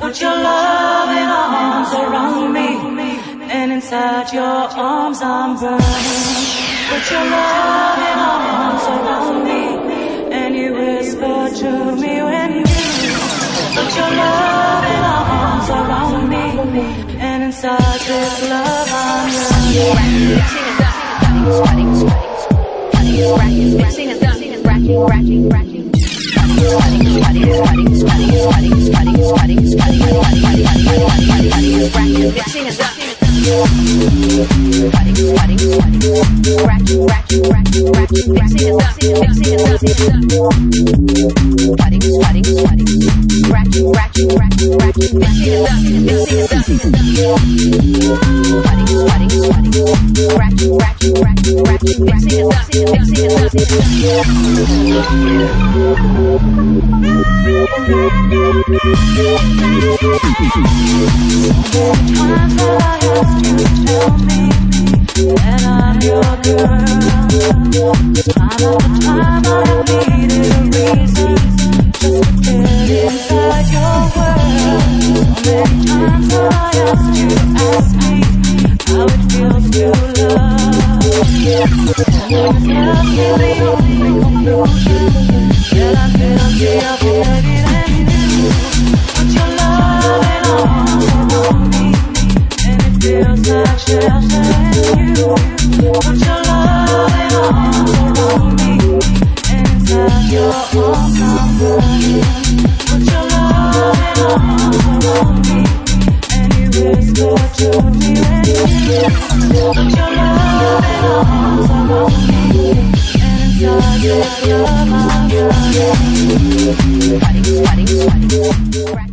Put your loving arms around me, and inside your arms I'm burning. Put your loving arms around me, and you whisper to me when you put your loving arms around me, and inside this love I'm burning. That I'm your girl. Time after time I have needed a reason just to get inside your world. So many times that I asked you to ask me how it feels to love. And I feel the only conclusion that I feel better than you. Put your loving arms around me, and it feels like shelter. Put your loving arms around me, and inside your arms I'm burning. Put your loving arms around me, and you whisper to me when you put your loving arms around me, and inside your love I'm burning.